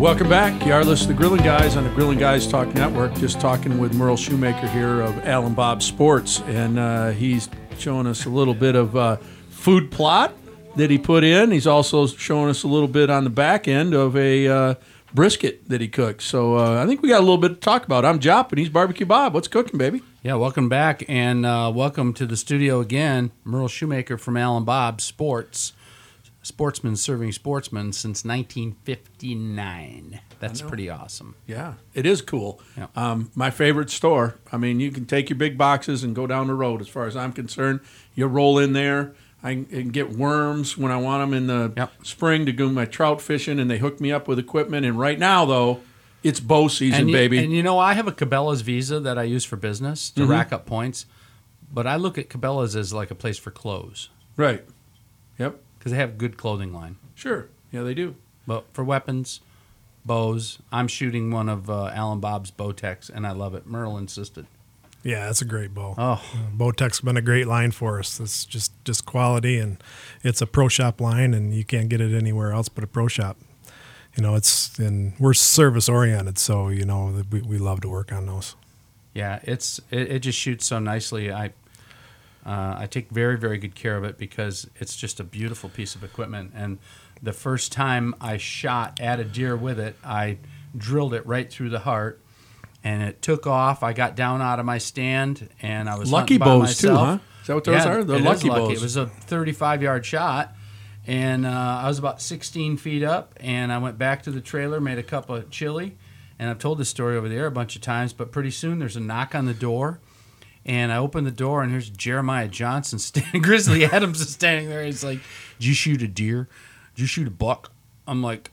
Welcome back. You are listening to Grilling Guys on the Grilling Guys Talk Network. Just talking with Merle Shoemaker here of Al and Bob Sports, and he's showing us a little bit of food plot that he put in. He's also showing us a little bit on the back end of a brisket that he cooked. So I think we got a little bit to talk about. I'm Jop, and he's Barbecue Bob. What's cooking, baby? Yeah, welcome back, and welcome to the studio again. Merle Shoemaker from Al and Bob Sports. Sportsman serving sportsmen since 1959. That's pretty awesome. Yeah, it is cool. Yeah. My favorite store. I mean, you can take your big boxes and go down the road. As far as I'm concerned, you roll in there. I can get worms when I want them in the spring to go my trout fishing, and they hook me up with equipment. And right now, though, it's bow season, baby. And you know, I have a Cabela's Visa that I use for business to rack up points, but I look at Cabela's as like a place for clothes. Right. Yep. Because they have a good clothing line. Sure. Yeah, they do. But for weapons, bows, I'm shooting one of Al and Bob's Bowtechs, and I love it. Merle insisted. Yeah, that's a great bow. Oh. Bowtech's been a great line for us. It's just quality, and it's a pro shop line, and you can't get it anywhere else but a pro shop. You know, we're service oriented, so you know we love to work on those. Yeah, it just shoots so nicely. I take very, very good care of it because it's just a beautiful piece of equipment. And the first time I shot at a deer with it, I drilled it right through the heart, and it took off. I got down out of my stand, and I was lucky hunting by bows myself. Too, huh? Is that what those are? The lucky bows. It was a 35-yard shot, and I was about 16 feet up, and I went back to the trailer, made a cup of chili, and I've told this story over there a bunch of times, but pretty soon there's a knock on the door. And I opened the door, and here's Jeremiah Johnson standing. Grizzly Adams is standing there. He's like, "Did you shoot a deer? Did you shoot a buck?" I'm like,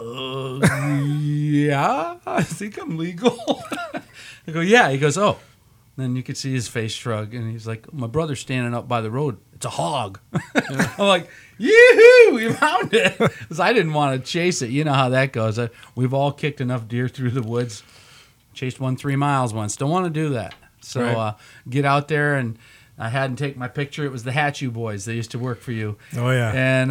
yeah, I think I'm legal. I go, yeah. He goes, oh. Then you could see his face shrug, and he's like, my brother's standing up by the road. It's a hog. I'm like, yoo-hoo, we found it. Because I didn't want to chase it. You know how that goes. We've all kicked enough deer through the woods. Chased one 3 miles once. Don't want to do that. So right. Get out there, and I had him take my picture. It was the Hatchu boys. They used to work for you. Oh, yeah. And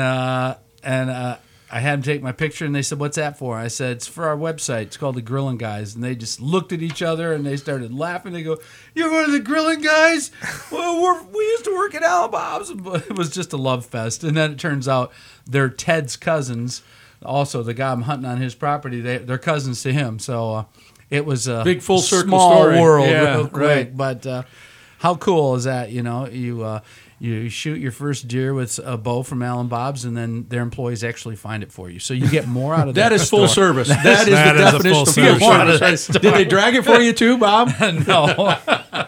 I had them take my picture, and they said, what's that for? I said, it's for our website. It's called The Grilling Guys. And they just looked at each other, and they started laughing. They go, you're one of the Grilling Guys? Well, we used to work at Al Bob's. But it was just a love fest. And then it turns out they're Ted's cousins. Also, the guy I'm hunting on his property, they're cousins to him. So it was a big full circle small story. world, Yeah, real quick. right. But how cool is that? You know, you shoot your first deer with a bow from Al and Bob's, and then their employees actually find it for you. So you get more out of that. That is full service. That is that the is a definition full of service. full service. Did they drag it for you too, Bob? No.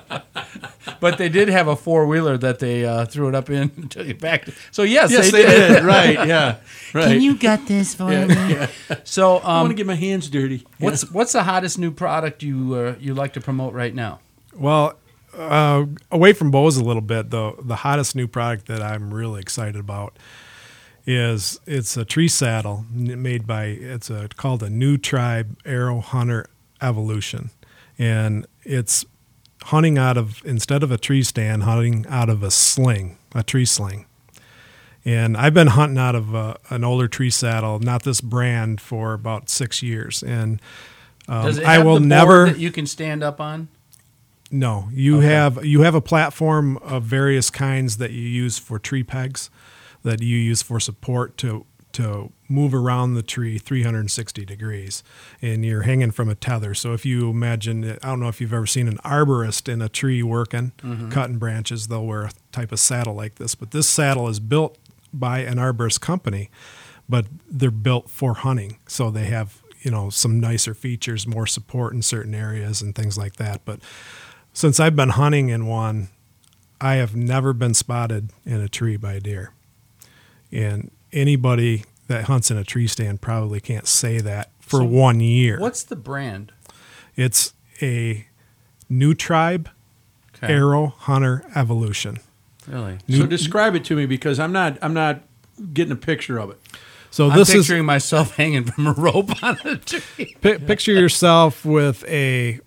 But they did have a four-wheeler that they threw it up in and took it back. So, yes Yes, they did. Right, yeah. Right. Can you got this for me? Yeah. So I want to get my hands dirty. what's the hottest new product you like to promote right now? Well, away from bows a little bit, the hottest new product that I'm really excited about is it's a tree saddle made by called a New Tribe Arrow Hunter Evolution, and it's hunting instead of a tree stand, hunting out of a tree sling. And I've been hunting out of an older tree saddle, not this brand, for about 6 years. And Does it I have will the board never. that you can stand up on? No, you have a platform of various kinds that you use for tree pegs, that you use for support to move around the tree 360 degrees, and you're hanging from a tether. So if you imagine, I don't know if you've ever seen an arborist in a tree working, cutting branches, they'll wear a type of saddle like this. But this saddle is built by an arborist company, but they're built for hunting. So they have, some nicer features, more support in certain areas and things like that. But since I've been hunting in one, I have never been spotted in a tree by a deer. And anybody that hunts in a tree stand probably can't say that for 1 year. What's the brand? It's a New Tribe Arrow Hunter Evolution. Really? So describe it to me, because I'm not getting a picture of it. So I'm this picturing myself hanging from a rope on a tree. picture yourself with a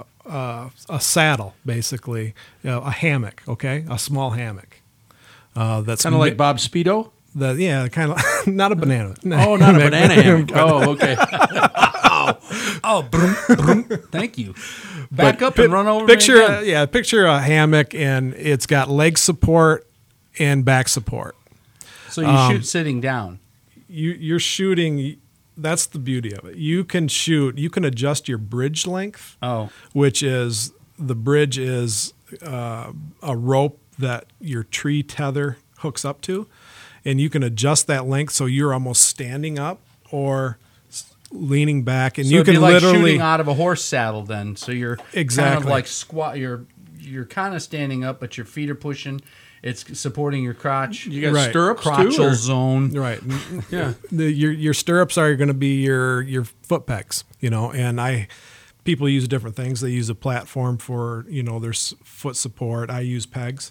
saddle, basically, a hammock, okay, a small hammock. That's Kind of like Bob Speedo? kind of not a banana. Oh, not a banana hammock. Oh, okay. Oh, broom, broom. Thank you. Back up and run over Picture, me again. picture a hammock, and it's got leg support and back support. So you shoot sitting down. You're shooting. That's the beauty of it. You can shoot. You can adjust your bridge length. Oh. Which is the bridge is a rope that your tree tether hooks up to, and you can adjust that length so you're almost standing up or leaning back, and So you it'd can be like literally shooting out of a horse saddle then. So you're kind Exactly. of like squat. You're kind of standing up, but your feet are pushing. It's supporting your crotch. You got Right. stirrups too? crotchal or- zone. right. Yeah. Your stirrups are going to be your foot pegs, and people use different things. They use a platform for their foot support. I use pegs,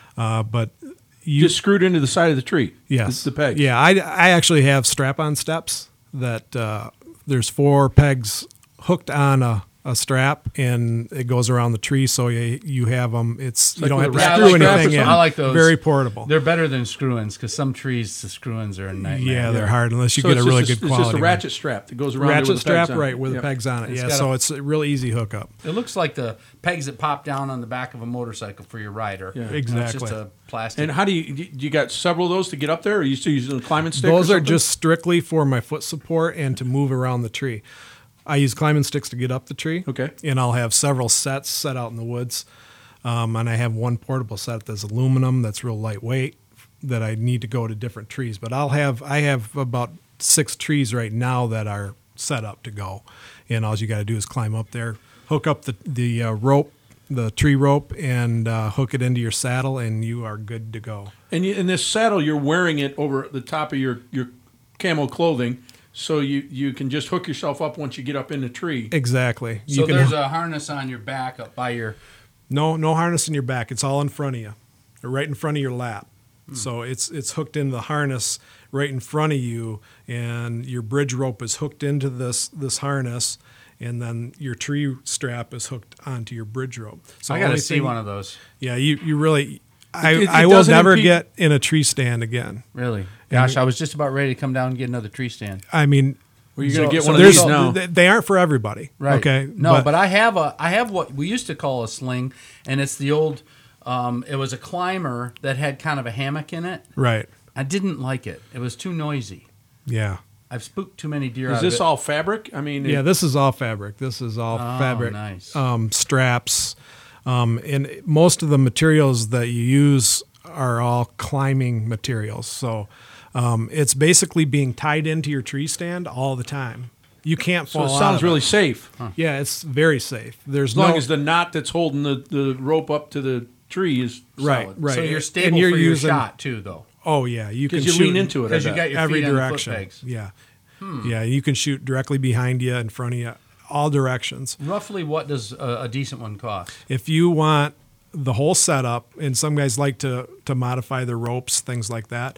but you Just screwed into the side of the tree. yes The peg. Yeah, I actually have strap-on steps that there's 4 pegs hooked on a strap, and it goes around the tree, so you have them. You like don't have to with a Yeah, I screw like that. anything in. I like those. Very portable. They're better than screw-ins because some trees, the screw-ins are a nightmare. Yeah, they're hard unless you So get it's a really just good quality. It's just a one. ratchet strap that goes around there ratchet with the pegs strap, on it. right, with Yeah. the pegs on it. It's Yeah, got so a- it's a real easy hookup. It looks like the pegs that pop down on the back of a motorcycle for your rider. Yeah. And It's just Exactly. a plastic. And how do you got several of those to get up there? Or are you still using a climbing stick? Those or are something? just strictly for my foot support and to move around the tree. I use climbing sticks to get up the tree. Okay. And I'll have several sets set out in the woods. And I have one portable set that's aluminum that's real lightweight that I need to go to different trees. But I have about 6 trees right now that are set up to go. And all you got to do is climb up there, hook up the rope, the tree rope, and hook it into your saddle, and you are good to go. And in this saddle, you're wearing it over the top of your camo clothing, so you can just hook yourself up once you get up in the tree. Exactly. so there's a harness on your back up by your... No harness in your back. It's all in front of you, or right in front of your lap. So it's hooked into the harness right in front of you, and your bridge rope is hooked into this harness, and then your tree strap is hooked onto your bridge rope. So I got to only see thing- one of those. Yeah, you really. It I will doesn't never impede- get in a tree stand again. Really? Gosh, I was just about ready to come down and get another tree stand. I mean, Well, you're going to get so one of there's these now. they aren't for everybody. Right. Okay. No, but I have what we used to call a sling, and it's the old. It was a climber that had kind of a hammock in it. right. I didn't like it. It was too noisy. Yeah. I've spooked too many deer. Is out this of it. all fabric? I mean, Yeah, this is all fabric. This is all Oh, fabric. nice. Straps. And most of the materials that you use are all climbing materials. So it's basically being tied into your tree stand all the time. You can't so fall it out sounds of really it. safe. Yeah, it's very safe. There's As long no, as the knot that's holding the rope up to the tree is right, solid. right. So you're And stable you're for your using- shot too, though. Oh yeah, you can Because you shoot lean into it. I Because you bet. got your every feet on the foot direction. pegs. Yeah, yeah. You can shoot directly behind you, in front of you, all directions. Roughly, what does a decent one cost? If you want the whole setup, and some guys like to modify their ropes, things like that,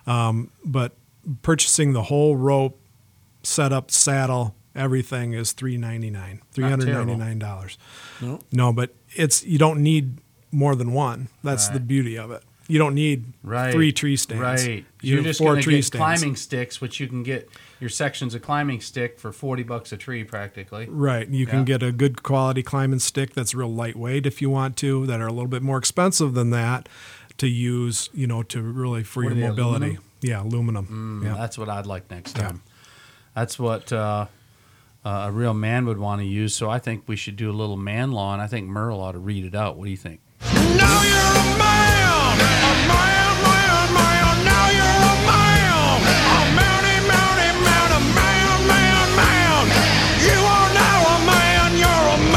but purchasing the whole rope, setup, saddle, everything is $399, $399. No. No, but you don't need more than one. That's the Right. beauty of it. You don't need Right. 3 tree stands. Right. You You're have just 4 going to tree get stands. climbing sticks, which you can get your sections of climbing stick for $40 a tree, practically. Right. You Yeah. can get a good quality climbing stick that's real lightweight if you want to, that are a little bit more expensive than that to use, to really for What your are they, mobility. aluminum? Yeah, aluminum. Yeah. That's what I'd like next Yeah. time. That's what a real man would want to use. So I think we should do a little man law, and I think Merle ought to read it out. What do you think? Now you're a man, now you're a man, man. You are now a man, you're a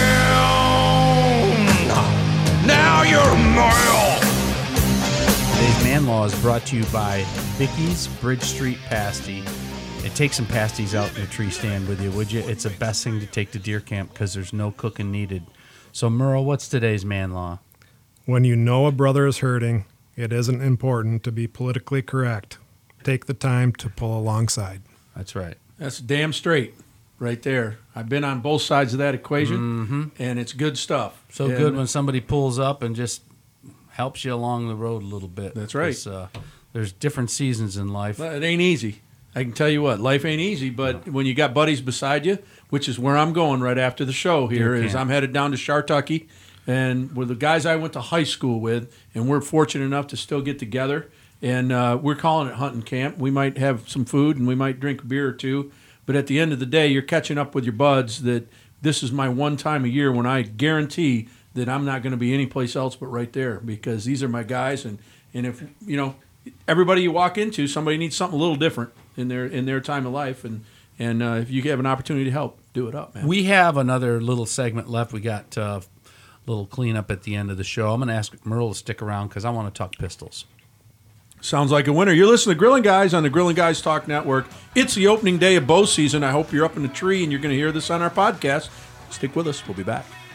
man. Now you're a man. Today's man law is brought to you by Vicky's Bridge Street Pasty. Take some pasties out in your tree stand with you, would you? It's the best thing to take to deer camp because there's no cooking needed. So, Merle, what's today's man law? When you know a brother is hurting, it isn't important to be politically correct. Take the time to pull alongside. That's right. That's damn straight right there. I've been on both sides of that equation, and it's good stuff. So And good when somebody pulls up and just helps you along the road a little bit. That's right. 'Cause, there's different seasons in life. It ain't easy. I can tell you what, life ain't easy, but when you got buddies beside you, which is where I'm going right after the show here, is I'm headed down to Shartucky, and with the guys I went to high school with, and we're fortunate enough to still get together, and we're calling it hunting camp. We might have some food, and we might drink a beer or two, but at the end of the day, you're catching up with your buds that this is my one time a year when I guarantee that I'm not going to be anyplace else but right there, because these are my guys, and if, you know, everybody you walk into, somebody needs something a little different in their time of life, and if you have an opportunity to help, do it up, man. We have another little segment left. We got a little cleanup at the end of the show. I'm going to ask Merle to stick around because I want to talk pistols. Sounds like a winner. You're listening to Grilling Guys on the Grilling Guys Talk Network. It's the opening day of bow season. I hope you're up in the tree and you're going to hear this on our podcast. Stick with us. We'll be back.